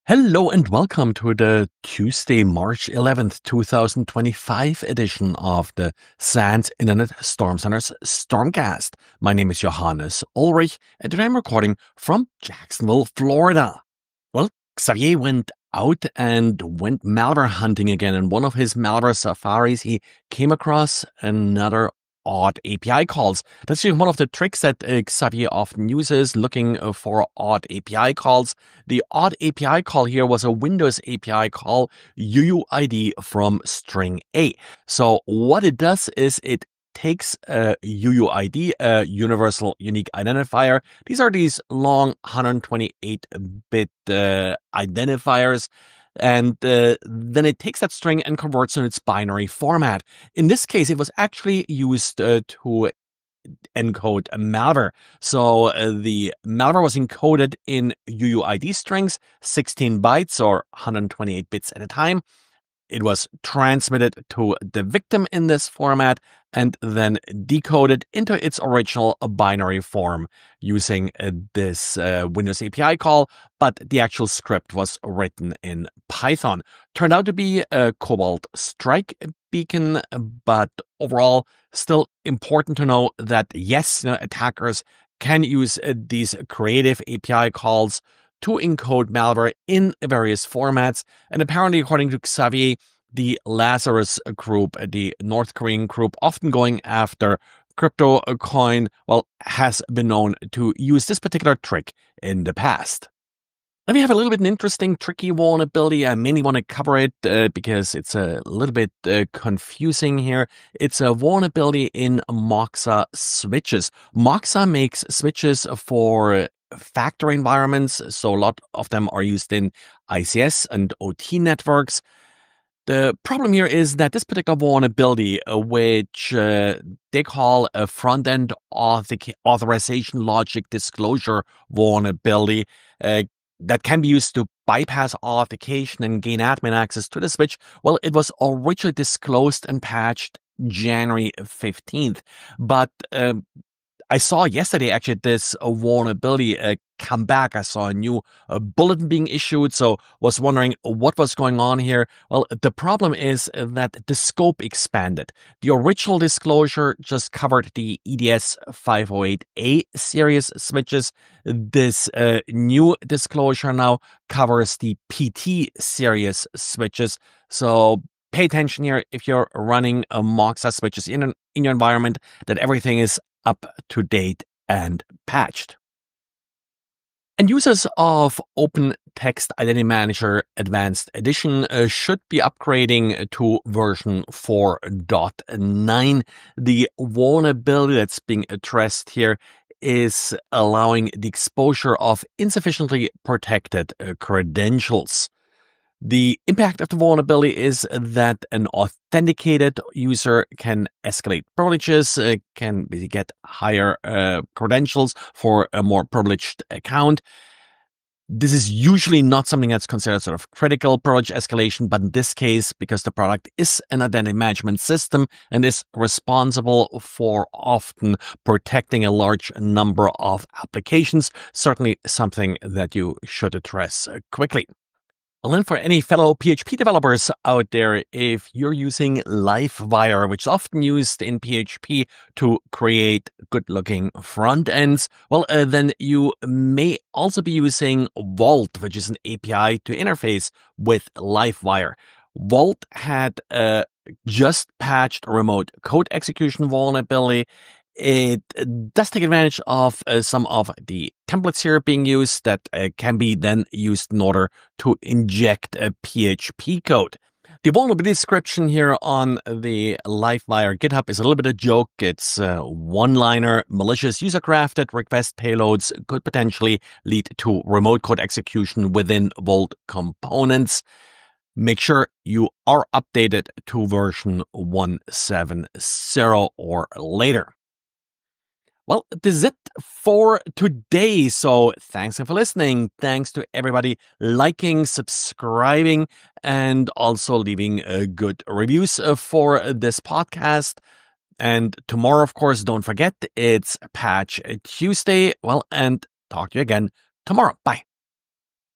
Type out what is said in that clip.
Hello and welcome to the Tuesday, March 11th, 2025 edition of the SANS Internet Storm Center's Stormcast. My name is Johannes Ulrich, and today I'm recording from Jacksonville, Florida. Well, Xavier went out and went malware hunting again. In one of his malware safaris, he came across another odd API calls. That's just one of the tricks that Xavier often uses, looking for odd API calls. The odd API call here was a Windows API call, UUID from string A. So what it does is it takes a UUID, a universal unique identifier. These are these long 128-bit identifiers. And then it takes that string and converts it in its binary format. In this case, it was actually used to encode a malware. So the malware was encoded in UUID strings, 16 bytes or 128 bits at a time. It was transmitted to the victim in this format and then decoded into its original binary form using this Windows API call, but the actual script was written in Python. Turned out to be a Cobalt Strike beacon, but overall, still important to know that yes, attackers can use these creative API calls to encode malware in various formats. And apparently, according to Xavier, the Lazarus group, the North Korean group, often going after crypto coin, well, has been known to use this particular trick in the past. Let me have a little bit an interesting, tricky vulnerability. I mainly want to cover it because it's a little bit confusing here. It's a vulnerability in Moxa switches. Moxa makes switches for factory environments, so a lot of them are used in ICS and OT networks. The problem here is that this particular vulnerability, which they call a front-end authorization logic disclosure vulnerability, that can be used to bypass authentication and gain admin access to the switch. Well, it was originally disclosed and patched January 15th, but I saw yesterday actually this vulnerability come back. I saw a new bulletin being issued, so was wondering what was going on here. Well, the problem is that the scope expanded. The original disclosure just covered the EDS 508A series switches. This new disclosure now covers the PT series switches. So pay attention here if you're running a Moxa switches in your environment, that everything is up to date and patched. And users of Open Text Identity Manager Advanced Edition should be upgrading to version 4.9. The vulnerability that's being addressed here is allowing the exposure of insufficiently protected credentials. The impact of the vulnerability is that an authenticated user can escalate privileges, can get higher credentials for a more privileged account. This is usually not something that's considered sort of critical privilege escalation, but in this case, because the product is an identity management system and is responsible for often protecting a large number of applications, certainly something that you should address quickly. Well, then for any fellow PHP developers out there, if you're using Livewire, which is often used in PHP to create good-looking front ends, well, then you may also be using Vault, which is an API to interface with Livewire. Vault had just patched remote code execution vulnerability. It does take advantage of some of the templates here being used that can be then used in order to inject a PHP code. The vulnerability description here on the Livewire GitHub is a little bit of a joke. It's a one-liner. Malicious user-crafted request payloads could potentially lead to remote code execution within Vault components. Make sure you are updated to version 1.7.0 or later. Well, this is it for today. So thanks for listening. Thanks to everybody liking, subscribing, and also leaving good reviews for this podcast. And tomorrow, of course, don't forget, it's Patch Tuesday. Well, and talk to you again tomorrow. Bye.